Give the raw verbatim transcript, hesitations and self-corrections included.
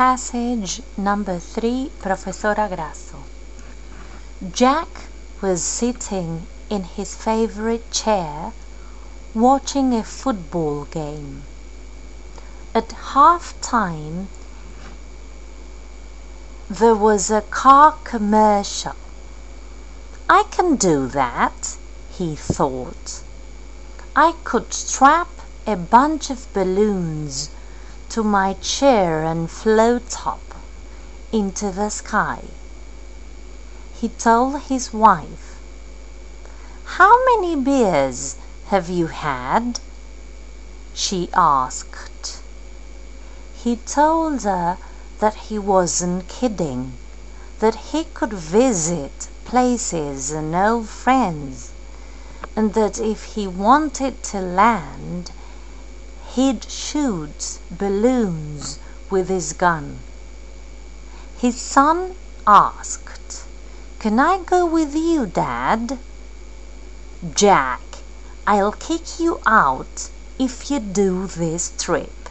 Passage number three, Profesora Grasso. Jack was sitting in his favorite chair, watching a football game. At half-time, there was a car commercial. I can do that, he thought. I could strap a bunch of balloons to my chair and float up into the sky. He told his wife, "How many beers have you had?" she asked. He told her that he wasn't kidding, that he could visit places and old friends, and that if he wanted to land, he'd shoot balloons with his gun. His son asked, "Can I go with you, Dad?" "Jack, I'll kick you out if you do this trick."